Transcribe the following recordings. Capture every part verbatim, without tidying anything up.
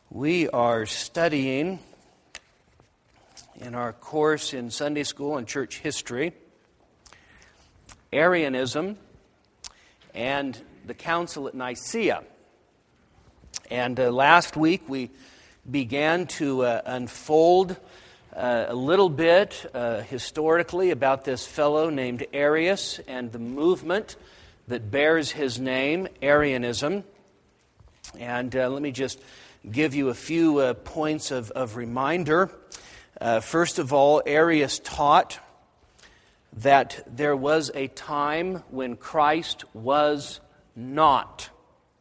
We are studying in our course in Sunday School and Church History, Arianism and the Council at Nicaea. And uh, last week we began to uh, unfold uh, a little bit uh, historically about this fellow named Arius and the movement that bears his name, Arianism. And uh, let me just give you a few uh, points of, of reminder. Uh, first of all, Arius taught that there was a time when Christ was not.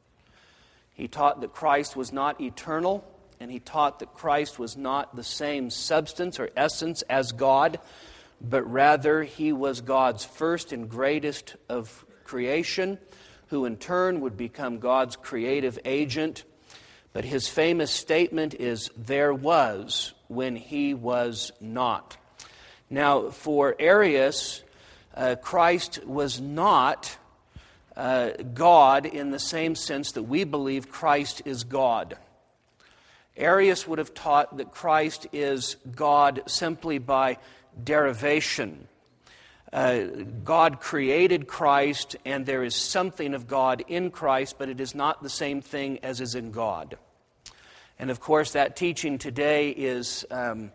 He taught that Christ was not eternal, and he taught that Christ was not the same substance or essence as God, but rather he was God's first and greatest of creation, who in turn would become God's creative agent. But his famous statement is, "There was when he was not." Now, for Arius, uh, Christ was not uh, God in the same sense that we believe Christ is God. Arius would have taught that Christ is God simply by derivation. Uh, God created Christ, and there is something of God in Christ, but it is not the same thing as is in God. And of course, that teaching today is um,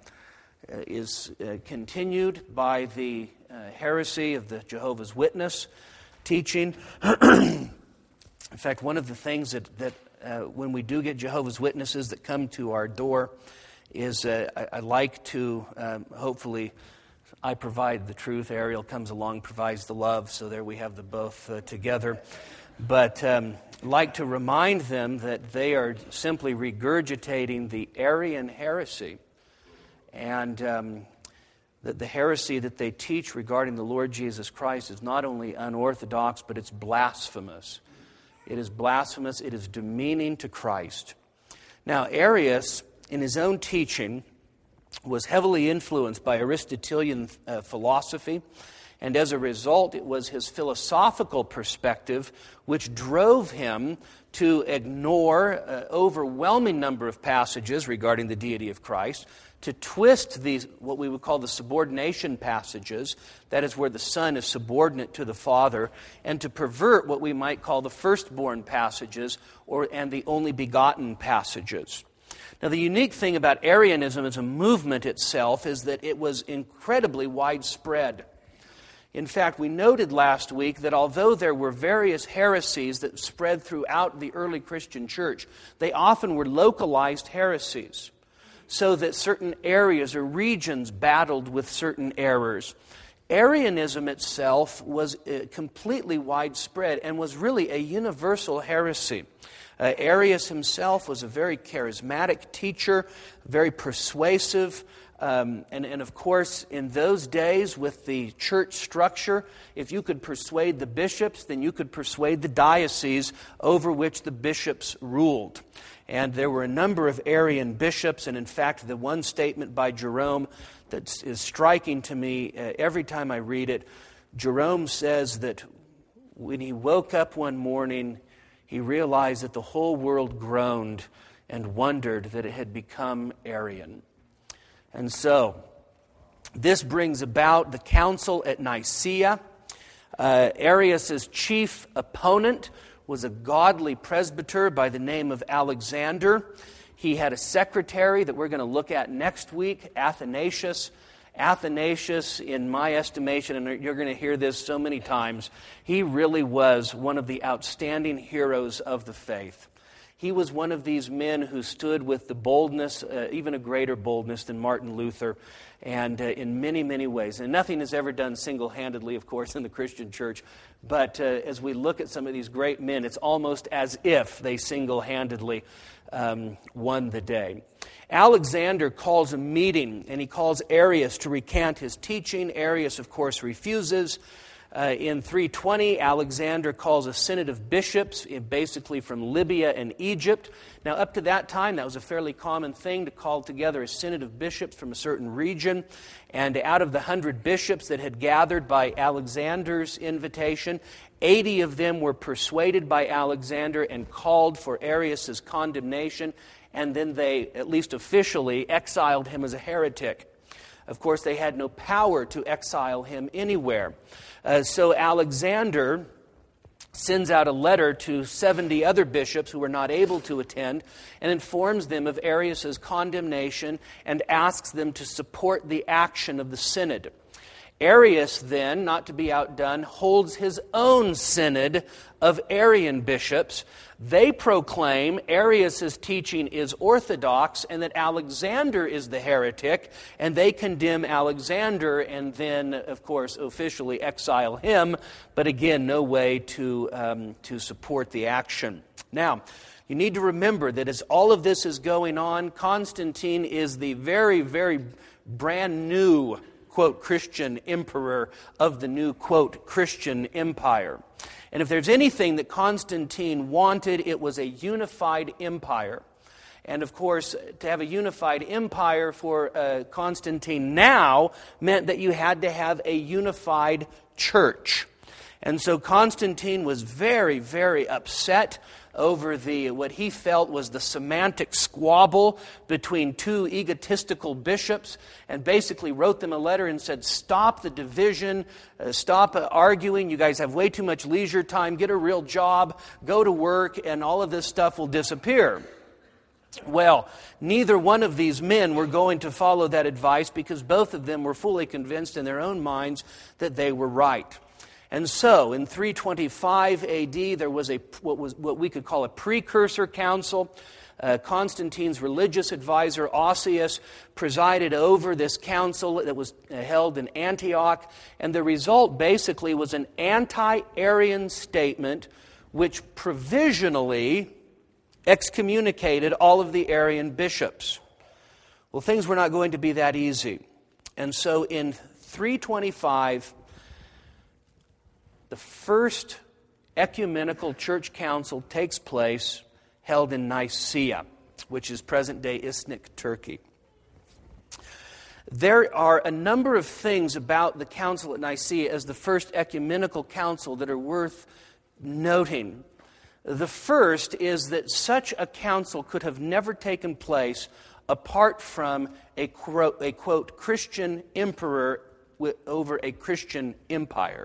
is uh, continued by the uh, heresy of the Jehovah's Witness teaching. In fact, one of the things that, that uh, when we do get Jehovah's Witnesses that come to our door is uh, I, I like to, um, hopefully, I provide the truth, Ariel comes along, provides the love, so there we have the both uh, together. But um, like to remind them that they are simply regurgitating the Arian heresy, and um, that the heresy that they teach regarding the Lord Jesus Christ is not only unorthodox, but it's blasphemous. It is blasphemous, it is demeaning to Christ. Now, Arius, in his own teaching, was heavily influenced by Aristotelian uh, philosophy, and as a result, it was his philosophical perspective which drove him to ignore an overwhelming number of passages regarding the deity of Christ, to twist these, what we would call the subordination passages, that is where the Son is subordinate to the Father, and to pervert what we might call the firstborn passages or and the only begotten passages. Now, the unique thing about Arianism as a movement itself is that it was incredibly widespread. In fact, we noted last week that although there were various heresies that spread throughout the early Christian church, they often were localized heresies, so that certain areas or regions battled with certain errors. Arianism itself was completely widespread and was really a universal heresy. Uh, Arius himself was a very charismatic teacher, very persuasive, um, and, and of course, in those days with the church structure, if you could persuade the bishops, then you could persuade the diocese over which the bishops ruled. And there were a number of Arian bishops, and in fact, the one statement by Jerome that is striking to me uh, every time I read it, Jerome says that when he woke up one morning, he realized that the whole world groaned and wondered that it had become Arian. And so, this brings about the council at Nicaea. Uh, Arius' chief opponent was a godly presbyter by the name of Alexander. He had a secretary that we're going to look at next week, Athanasius. Athanasius, in my estimation, and you're going to hear this so many times, he really was one of the outstanding heroes of the faith. He was one of these men who stood with the boldness, uh, even a greater boldness than Martin Luther, and uh, in many, many ways. And nothing is ever done single-handedly, of course, in the Christian church. But uh, as we look at some of these great men, it's almost as if they single-handedly um, won the day. Alexander calls a meeting, and he calls Arius to recant his teaching. Arius, of course, refuses. Uh, in three twenty, Alexander calls a synod of bishops, basically from Libya and Egypt. Now, up to that time, that was a fairly common thing to call together a synod of bishops from a certain region. And out of the hundred bishops that had gathered by Alexander's invitation, eighty of them were persuaded by Alexander and called for Arius' condemnation, and then they, at least officially, exiled him as a heretic. Of course, they had no power to exile him anywhere. Uh, so Alexander sends out a letter to seventy other bishops who were not able to attend and informs them of Arius' condemnation and asks them to support the action of the synod. Arius then, not to be outdone, holds his own synod of Arian bishops. They proclaim Arius' teaching is orthodox and that Alexander is the heretic, and they condemn Alexander and then, of course, officially exile him, but again, no way to, um, to support the action. Now, you need to remember that as all of this is going on, Constantine is the very, very brand new, quote, Christian emperor of the new, quote, Christian empire. And if there's anything that Constantine wanted, it was a unified empire. And of course, to have a unified empire for uh, Constantine now meant that you had to have a unified church. And so Constantine was very, very upset over the what he felt was the semantic squabble between two egotistical bishops, and basically wrote them a letter and said, stop the division, uh, stop uh, arguing, you guys have way too much leisure time, get a real job, go to work, and all of this stuff will disappear. Well, neither one of these men were going to follow that advice because both of them were fully convinced in their own minds that they were right. And so, in three twenty-five A D, there was a what was what we could call a precursor council. Uh, Constantine's religious advisor, Osius, presided over this council that was held in Antioch, and the result basically was an anti-Arian statement which provisionally excommunicated all of the Arian bishops. Well, things were not going to be that easy. And so in three twenty-five, the first ecumenical church council takes place, held in Nicaea, which is present-day Iznik, Turkey. There are a number of things about the council at Nicaea as the first ecumenical council that are worth noting. The first is that such a council could have never taken place apart from a, quote, a quote, Christian emperor over a Christian empire.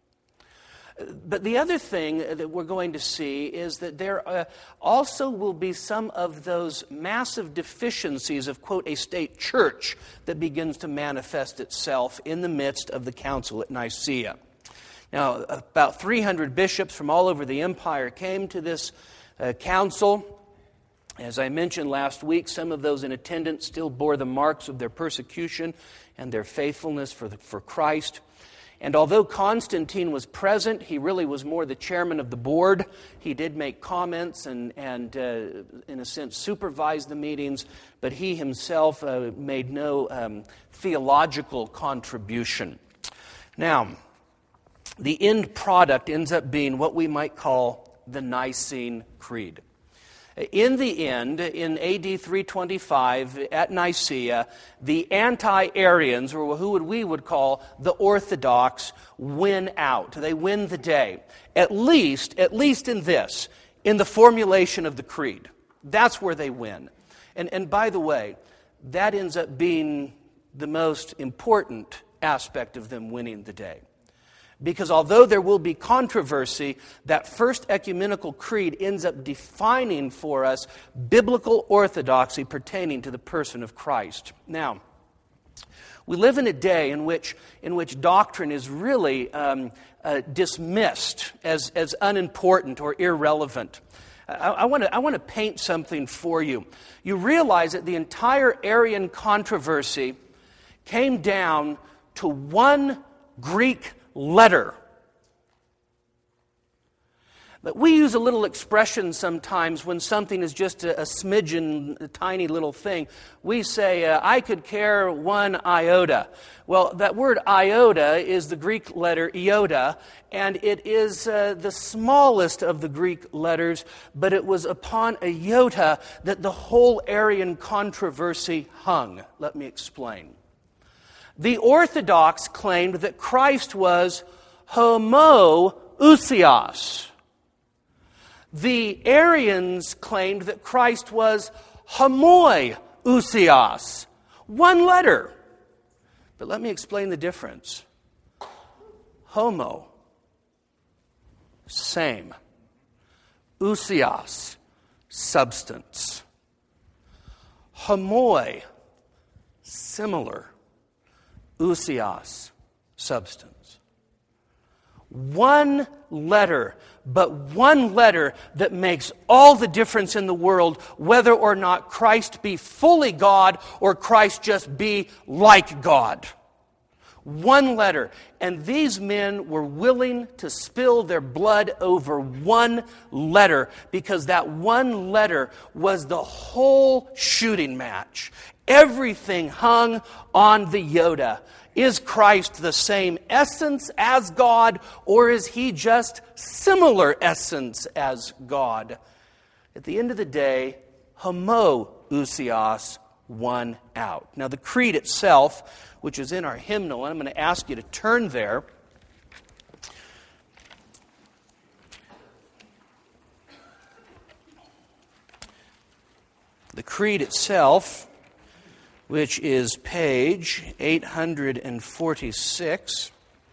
But the other thing that we're going to see is that there uh, also will be some of those massive deficiencies of, quote, a state church that begins to manifest itself in the midst of the council at Nicaea. Now, about three hundred bishops from all over the empire came to this uh, council. As I mentioned last week, some of those in attendance still bore the marks of their persecution and their faithfulness for, the, for Christ. And although Constantine was present, he really was more the chairman of the board. He did make comments and, and uh, in a sense, supervise the meetings, but he himself uh, made no um, theological contribution. Now, the end product ends up being what we might call the Nicene Creed. In the end, in A D three twenty-five, at Nicaea, the anti-Arians, or who would we would call the Orthodox, win out. They win the day. At least, at least in this, in the formulation of the creed. That's where they win. And, and by the way, that ends up being the most important aspect of them winning the day. Because although there will be controversy, that first ecumenical creed ends up defining for us biblical orthodoxy pertaining to the person of Christ. Now, we live in a day in which in which doctrine is really um, uh, dismissed as, as unimportant or irrelevant. I, I want to I want to paint something for you. You realize that the entire Arian controversy came down to one Greek letter. But we use a little expression sometimes when something is just a, a smidgen, a tiny little thing. We say, uh, I could care one iota. Well, that word iota is the Greek letter iota, and it is uh, the smallest of the Greek letters, but it was upon iota that the whole Arian controversy hung. Let me explain. The Orthodox claimed that Christ was homoousios. The Arians claimed that Christ was homoiousios, one letter. But let me explain the difference. Homo, same. Ousios, substance. Homoi, similar. Ousios, substance. One letter, but one letter that makes all the difference in the world, whether or not Christ be fully God or Christ just be like God. One letter. And these men were willing to spill their blood over one letter because that one letter was the whole shooting match. Everything hung on the iota. Is Christ the same essence as God, or is he just similar essence as God? At the end of the day, homoousios won out. Now the creed itself, which is in our hymnal, and I'm going to ask you to turn there. The creed itself, which is page eight hundred forty-six.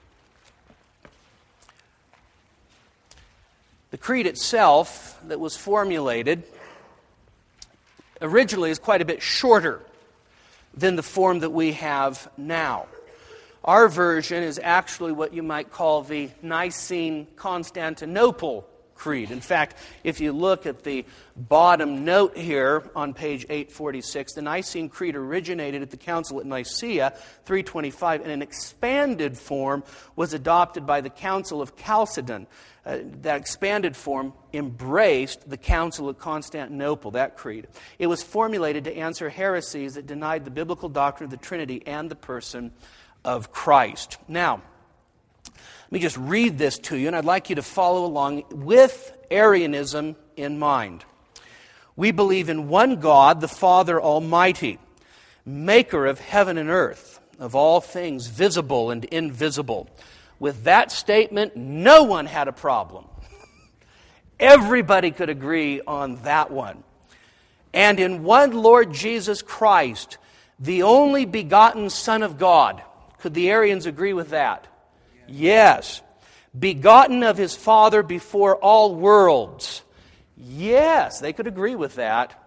The creed itself that was formulated originally is quite a bit shorter than the form that we have now. Our version is actually what you might call the Nicene-Constantinople Creed. In fact, if you look at the bottom note here on page eight forty-six, the Nicene Creed originated at the Council at Nicaea, three twenty-five, and an expanded form was adopted by the Council of Chalcedon. Uh, that expanded form embraced the Council of Constantinople, that creed. It was formulated to answer heresies that denied the biblical doctrine of the Trinity and the person of Christ. Now, let me just read this to you, and I'd like you to follow along with Arianism in mind. We believe in one God, the Father Almighty, maker of heaven and earth, of all things visible and invisible. With that statement, no one had a problem. Everybody could agree on that one. And in one Lord Jesus Christ, the only begotten Son of God. Could the Arians agree with that? Yes. Begotten of his Father before all worlds. Yes, they could agree with that.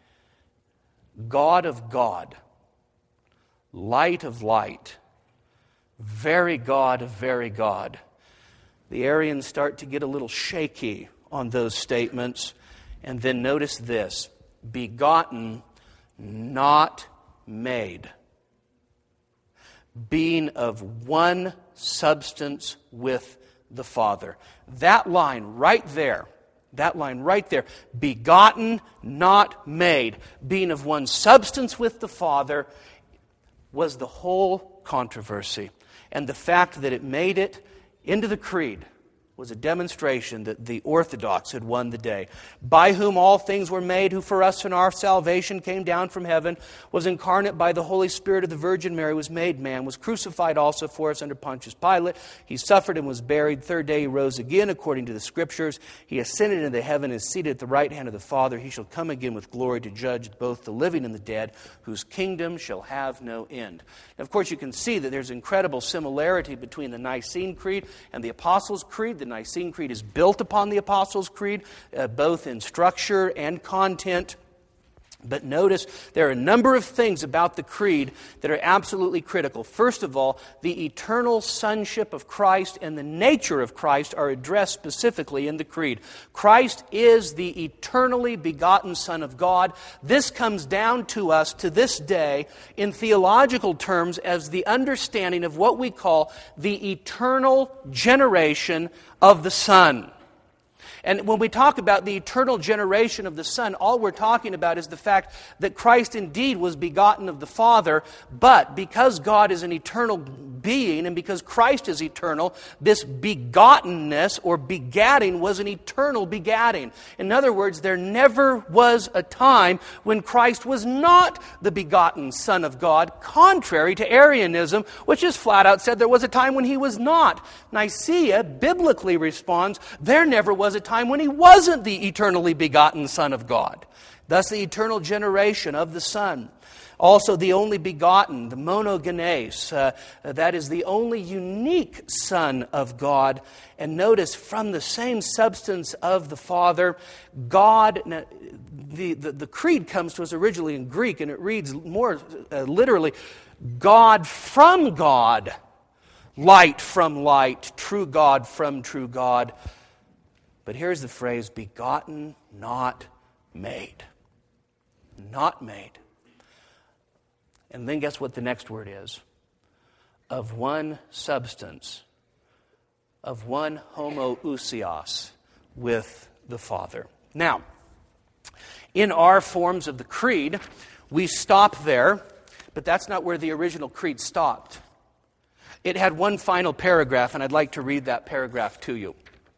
God of God. Light of light. Very God of very God. The Arians start to get a little shaky on those statements. And then notice this. Begotten, not made. Being of one substance with the Father. That line right there, that line right there, begotten, not made, being of one substance with the Father, was the whole controversy. And the fact that it made it into the creed was a demonstration that the Orthodox had won the day. By whom all things were made, who for us in our salvation came down from heaven, was incarnate by the Holy Spirit of the Virgin Mary, was made man, was crucified also for us under Pontius Pilate. He suffered and was buried. Third day he rose again according to the Scriptures. He ascended into heaven and is seated at the right hand of the Father. He shall come again with glory to judge both the living and the dead, whose kingdom shall have no end. Now, of course, you can see that there's incredible similarity between the Nicene Creed and the Apostles' Creed. The Nicene Creed is built upon the Apostles' Creed, uh, both in structure and content. But notice there are a number of things about the creed that are absolutely critical. First of all, the eternal sonship of Christ and the nature of Christ are addressed specifically in the creed. Christ is the eternally begotten Son of God. This comes down to us to this day in theological terms as the understanding of what we call the eternal generation of the Son. And when we talk about the eternal generation of the Son, all we're talking about is the fact that Christ indeed was begotten of the Father, but because God is an eternal being and because Christ is eternal, this begottenness or begatting was an eternal begatting. In other words, there never was a time when Christ was not the begotten Son of God, contrary to Arianism, which is flat out said there was a time when he was not. Nicaea biblically responds, there never was a time when he wasn't the eternally begotten Son of God. Thus the eternal generation of the Son. Also the only begotten, the monogenes, uh, that is the only unique Son of God. And notice, from the same substance of the Father, God, the, the, the creed comes to us originally in Greek, and it reads more uh, literally, God from God, light from light, true God from true God. But here's the phrase, begotten, not made. Not made. And then guess what the next word is? Of one substance, of one homoousios with the Father. Now, in our forms of the creed, we stop there, but that's not where the original creed stopped. It had one final paragraph, and I'd like to read that paragraph to you.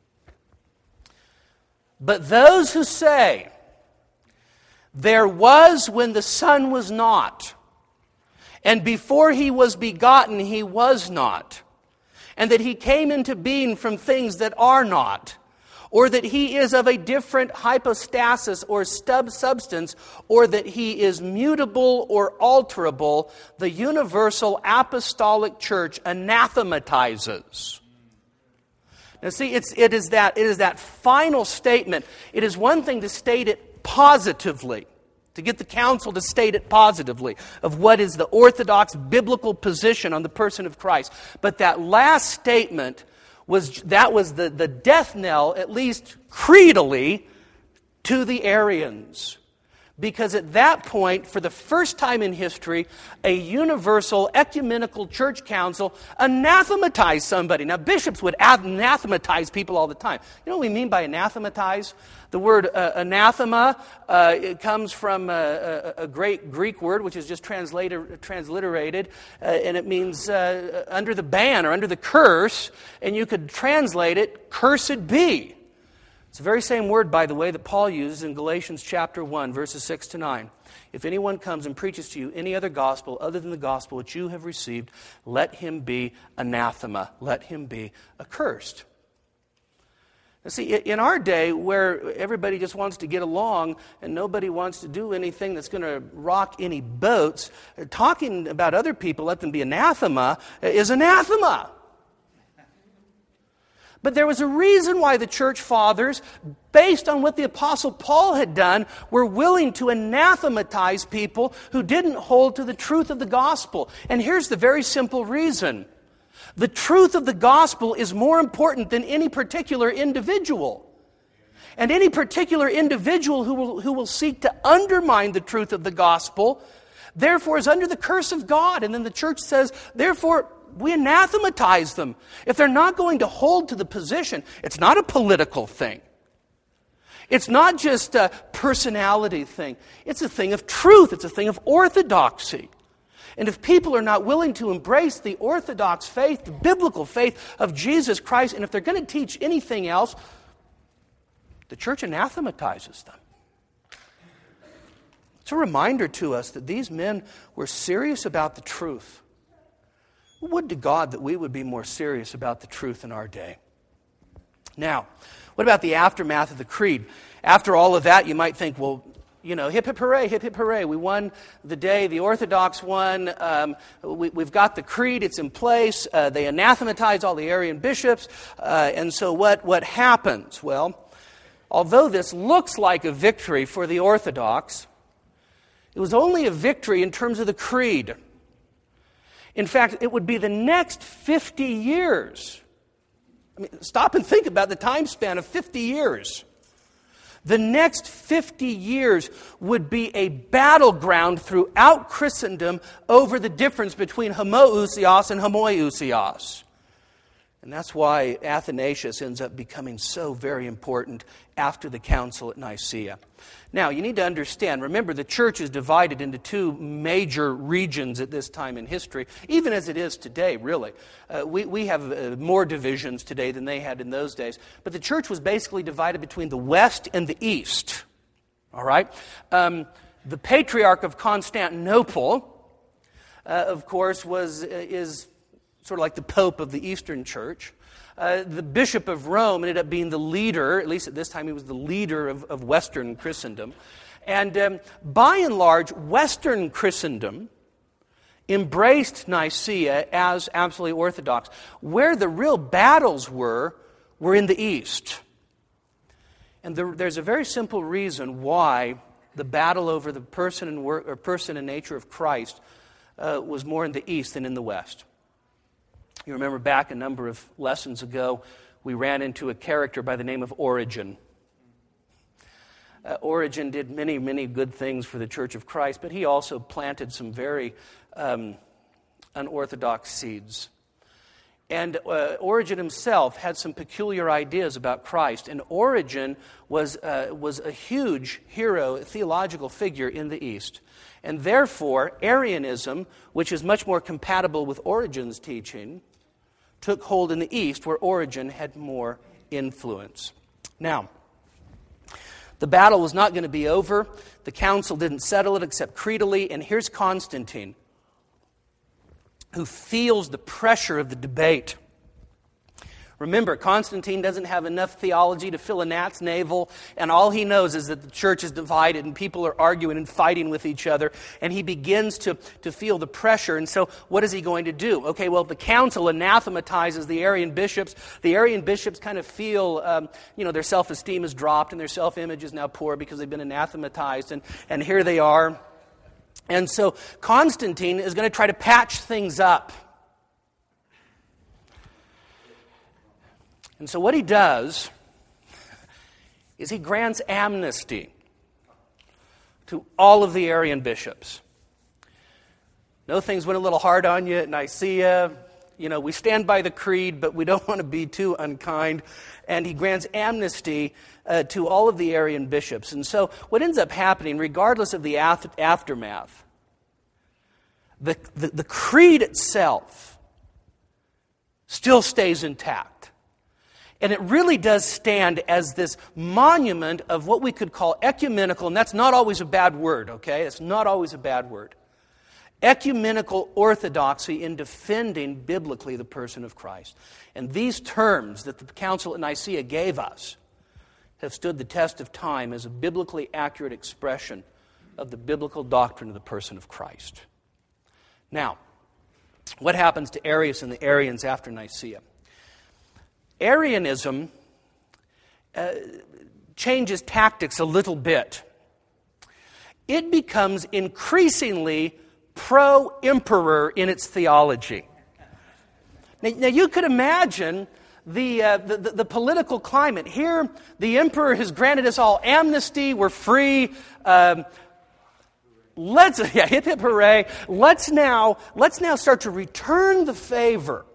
But those who say, there was when the Son was not, and before he was begotten he was not, and that he came into being from things that are not, or that he is of a different hypostasis or stub substance, or that he is mutable or alterable, the universal apostolic church anathematizes. Now see, it's, it, is that, it is that final statement. It is one thing to state it positively, to get the council to state it positively, of what is the orthodox biblical position on the person of Christ. But that last statement, was that was the, the death knell, at least creedally, to the Arians. Because at that point, for the first time in history, a universal ecumenical church council anathematized somebody. Now, bishops would anathematize people all the time. You know what we mean by anathematize? The word uh, anathema, uh, it comes from a, a, a great Greek word, which is just translated, transliterated, uh, and it means uh, under the ban or under the curse, and you could translate it, cursed be. It's the very same word, by the way, that Paul uses in Galatians chapter one, verses six to nine. If anyone comes and preaches to you any other gospel other than the gospel which you have received, let him be anathema, let him be accursed. Now see, in our day, where everybody just wants to get along and nobody wants to do anything that's going to rock any boats, talking about other people, let them be anathema, is anathema. But there was a reason why the church fathers, based on what the Apostle Paul had done, were willing to anathematize people who didn't hold to the truth of the gospel. And here's the very simple reason. The truth of the gospel is more important than any particular individual. And any particular individual who will, who will seek to undermine the truth of the gospel, therefore is under the curse of God. And then the church says, therefore, we anathematize them. If they're not going to hold to the position, it's not a political thing. It's not just a personality thing. It's a thing of truth. It's a thing of orthodoxy. And if people are not willing to embrace the orthodox faith, the biblical faith of Jesus Christ, and if they're going to teach anything else, the church anathematizes them. It's a reminder to us that these men were serious about the truth. Would to God that we would be more serious about the truth in our day. Now, what about the aftermath of the creed? After all of that, you might think, well, you know, hip hip hooray, hip hip hooray. We won the day, the Orthodox won. Um, we, we've got the creed, it's in place. Uh, they anathematize all the Arian bishops. Uh, and so what, what happens? Well, although this looks like a victory for the Orthodox, it was only a victory in terms of the creed. In fact, it would be the next fifty years. I mean, stop and think about the time span of fifty years. The next fifty years would be a battleground throughout Christendom over the difference between homoousios and homoiousios. And that's why Athanasius ends up becoming so very important after the council at Nicaea. Now, you need to understand, remember, the church is divided into two major regions at this time in history, even as it is today, really. Uh, we, we have uh, more divisions today than they had in those days. But the church was basically divided between the West and the East. All right? Um, the Patriarch of Constantinople, uh, of course, was uh, is... sort of like the Pope of the Eastern Church. Uh, the Bishop of Rome ended up being the leader, at least at this time he was the leader of, of Western Christendom. And um, by and large, Western Christendom embraced Nicaea as absolutely orthodox. Where the real battles were, were in the East. And the, there's a very simple reason why the battle over the person and, work, or person and nature of Christ uh, was more in the East than in the West. You remember back a number of lessons ago, we ran into a character by the name of Origen. Uh, Origen did many, many good things for the Church of Christ, but he also planted some very um, unorthodox seeds. And uh, Origen himself had some peculiar ideas about Christ, and Origen was, uh, was a huge hero, a theological figure in the East. And therefore, Arianism, which is much more compatible with Origen's teaching, took hold in the East, where Origen had more influence. Now, the battle was not going to be over. The council didn't settle it except creedally, and here's Constantine, who feels the pressure of the debate. Remember, Constantine doesn't have enough theology to fill a gnat's navel, and all he knows is that the church is divided and people are arguing and fighting with each other, and he begins to, to feel the pressure. And so what is he going to do? Okay, well, the council anathematizes the Arian bishops. The Arian bishops kind of feel, um, you know, their self-esteem is dropped and their self-image is now poor because they've been anathematized, and, and here they are. And so Constantine is going to try to patch things up. And so what he does is he grants amnesty to all of the Arian bishops. No, things went a little hard on you at Nicaea. You know, we stand by the creed, but we don't want to be too unkind. And he grants amnesty uh, to all of the Arian bishops. And so what ends up happening, regardless of the after- aftermath, the, the, the creed itself still stays intact. And it really does stand as this monument of what we could call ecumenical, and that's not always a bad word, okay? It's not always a bad word. Ecumenical orthodoxy in defending biblically the person of Christ. And these terms that the Council at Nicaea gave us have stood the test of time as a biblically accurate expression of the biblical doctrine of the person of Christ. Now, what happens to Arius and the Arians after Nicaea? Arianism uh, changes tactics a little bit. It becomes increasingly pro-emperor in its theology. Now, now you could imagine the, uh, the, the, the political climate. Here, the emperor has granted us all amnesty. We're free. Um, let's, yeah, hip hip hooray. Let's now, let's now start to return the favor.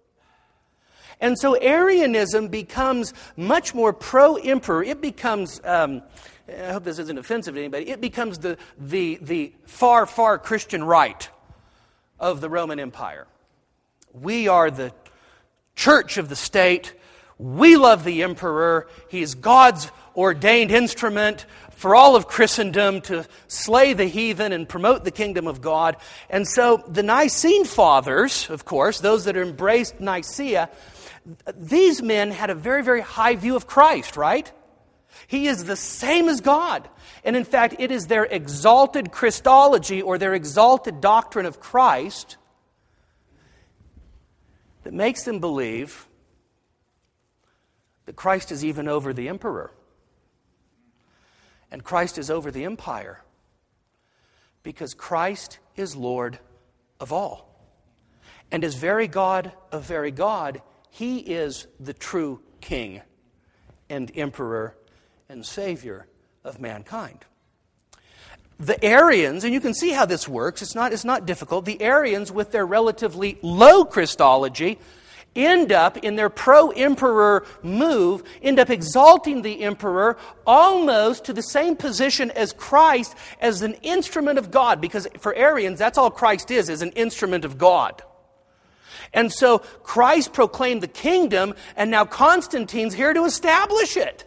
And so Arianism becomes much more pro-emperor. It becomes, um, I hope this isn't offensive to anybody, it becomes the, the, the far, far Christian right of the Roman Empire. We are the church of the state. We love the emperor. He is God's ordained instrument for all of Christendom to slay the heathen and promote the kingdom of God. And so the Nicene Fathers, of course, those that embraced Nicaea, these men had a very, very high view of Christ, right? He is the same as God. And in fact, it is their exalted Christology or their exalted doctrine of Christ that makes them believe that Christ is even over the emperor. And Christ is over the empire. Because Christ is Lord of all. And as very God of very God, He is the true King and Emperor and Savior of mankind. The Arians, and you can see how this works, it's not, it's not difficult. The Arians, with their relatively low Christology, end up, in their pro-emperor move, end up exalting the emperor almost to the same position as Christ as an instrument of God. Because for Arians, that's all Christ is, is an instrument of God. And so Christ proclaimed the kingdom, and now Constantine's here to establish it.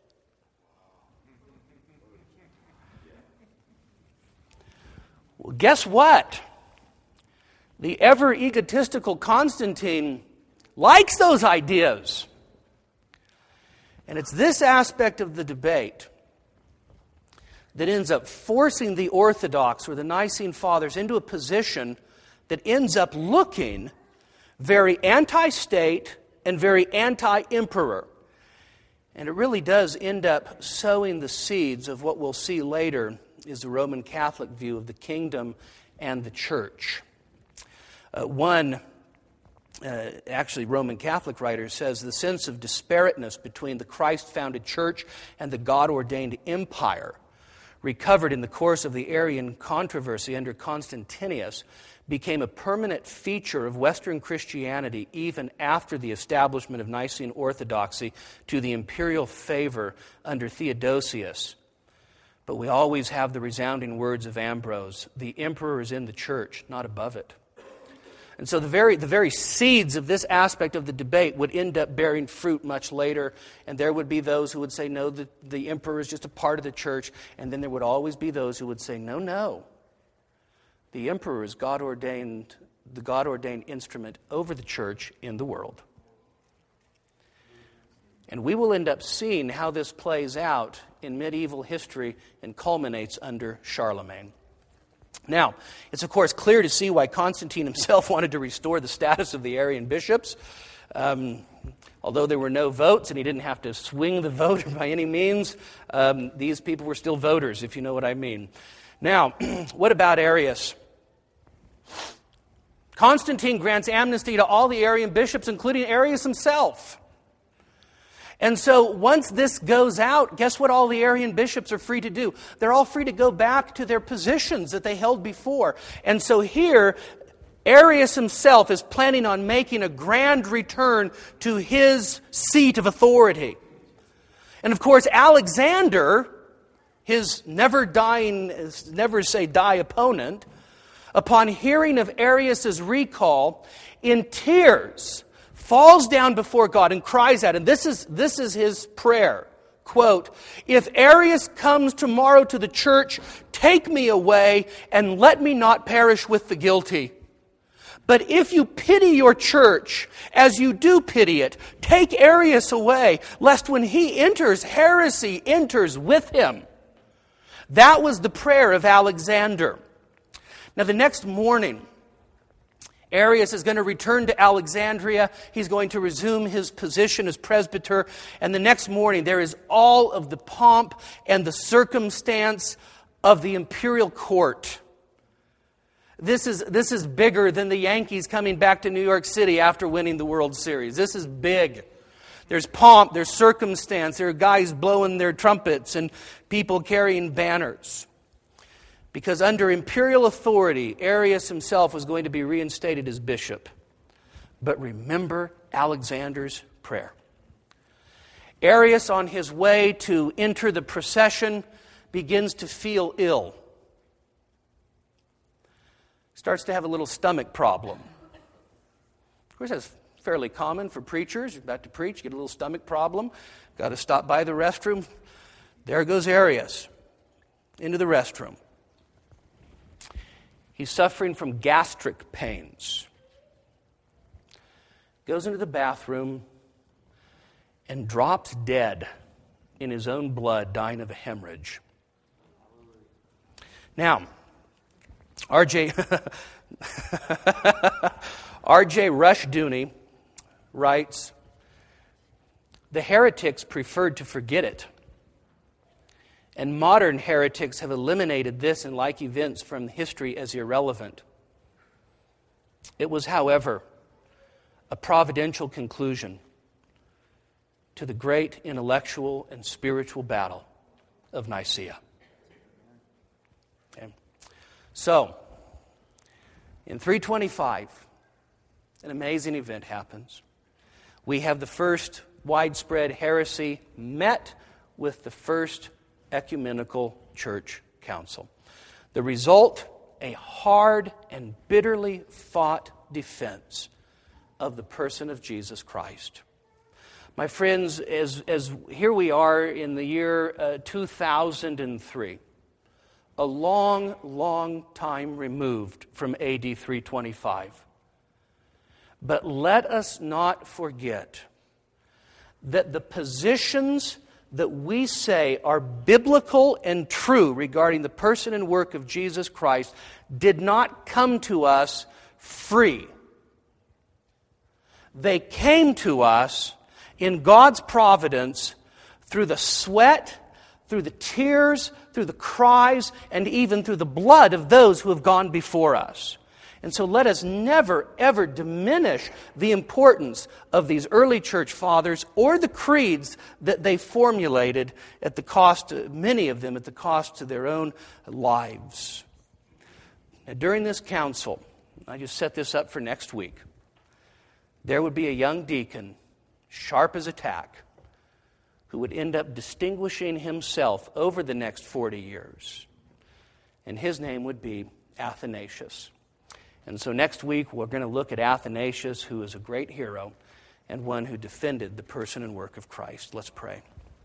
Well, guess what? The ever egotistical Constantine likes those ideas. And it's this aspect of the debate that ends up forcing the Orthodox or the Nicene Fathers into a position that ends up looking very anti-state and very anti-emperor. And it really does end up sowing the seeds of what we'll see later is the Roman Catholic view of the kingdom and the church. Uh, one Uh, actually, Roman Catholic writer says the sense of disparateness between the Christ-founded church and the God-ordained empire recovered in the course of the Arian controversy under Constantinius became a permanent feature of Western Christianity even after the establishment of Nicene Orthodoxy to the imperial favor under Theodosius. But we always have the resounding words of Ambrose, the emperor is in the church, not above it. And so the very the very seeds of this aspect of the debate would end up bearing fruit much later. And there would be those who would say, no, the, the emperor is just a part of the church. And then there would always be those who would say, no, no. The emperor is God-ordained, the God-ordained instrument over the church in the world. And we will end up seeing how this plays out in medieval history and culminates under Charlemagne. Now, it's of course clear to see why Constantine himself wanted to restore the status of the Arian bishops. Um, although there were no votes and he didn't have to swing the vote by any means, um, these people were still voters, if you know what I mean. Now, what about Arius? Constantine grants amnesty to all the Arian bishops, including Arius himself. And so once this goes out, guess what all the Arian bishops are free to do? They're all free to go back to their positions that they held before. And so here, Arius himself is planning on making a grand return to his seat of authority. And of course, Alexander, his never-dying, never say die opponent, upon hearing of Arius' recall, in tears, falls down before God and cries out, and this is this is his prayer, quote, "If Arius comes tomorrow to the church, take me away and let me not perish with the guilty. But if you pity your church, as you do pity it, take Arius away, lest when he enters, heresy enters with him." That was the prayer of Alexander. Now the next morning, Arius is going to return to Alexandria. He's going to resume his position as presbyter. And the next morning, there is all of the pomp and the circumstance of the imperial court. This is, this is bigger than the Yankees coming back to New York City after winning the World Series. This is big. There's pomp, there's circumstance, there are guys blowing their trumpets and people carrying banners. Because under imperial authority, Arius himself was going to be reinstated as bishop. But remember Alexander's prayer. Arius, on his way to enter the procession, begins to feel ill. Starts to have a little stomach problem. Of course, that's fairly common for preachers. You're about to preach, get a little stomach problem. Got to stop by the restroom. There goes Arius into the restroom. He's suffering from gastric pains. Goes into the bathroom and drops dead in his own blood, dying of a hemorrhage. Now, R J R J Rushdoony writes, "The heretics preferred to forget it. And modern heretics have eliminated this and like events from history as irrelevant. It was, however, a providential conclusion to the great intellectual and spiritual battle of Nicaea." Okay. So, in three twenty-five, an amazing event happens. we have the first widespread heresy met with the first ecumenical church council. The result, a hard and bitterly fought defense of the person of Jesus Christ. My friends, as, as here we are in the year uh, two thousand three, a long, long time removed from A D three twenty-five. But let us not forget that the positions that we say are biblical and true regarding the person and work of Jesus Christ did not come to us free. They came to us in God's providence through the sweat, through the tears, through the cries, and even through the blood of those who have gone before us. And so let us never, ever diminish the importance of these early church fathers or the creeds that they formulated at the cost, many of them at the cost to their own lives. Now, during this council, I just set this up for next week, there would be a young deacon, sharp as a tack, who would end up distinguishing himself over the next forty years. And his name would be Athanasius. And so next week we're going to look at Athanasius, who is a great hero and one who defended the person and work of Christ. Let's pray.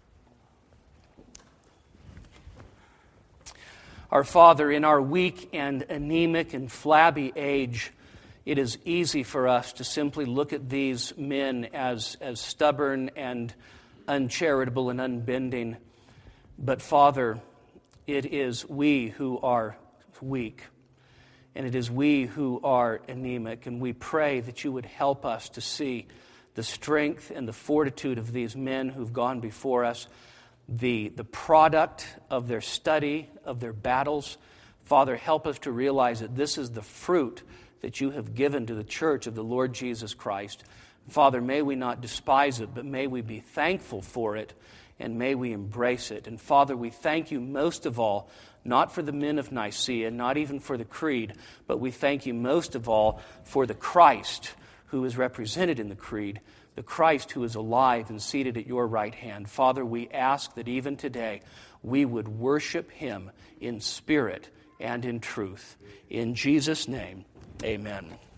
Our Father, in our weak and anemic and flabby age, it is easy for us to simply look at these men as, as stubborn and uncharitable and unbending. But Father, it is we who are weak. And it is we who are anemic, and we pray that you would help us to see the strength and the fortitude of these men who've gone before us, the, the product of their study, of their battles. Father, help us to realize that this is the fruit that you have given to the church of the Lord Jesus Christ. Father, may we not despise it, but may we be thankful for it, and may we embrace it. And Father, we thank you most of all, not for the men of Nicaea, not even for the creed, but we thank you most of all for the Christ who is represented in the creed, the Christ who is alive and seated at your right hand. Father, we ask that even today we would worship him in spirit and in truth. In Jesus' name, amen.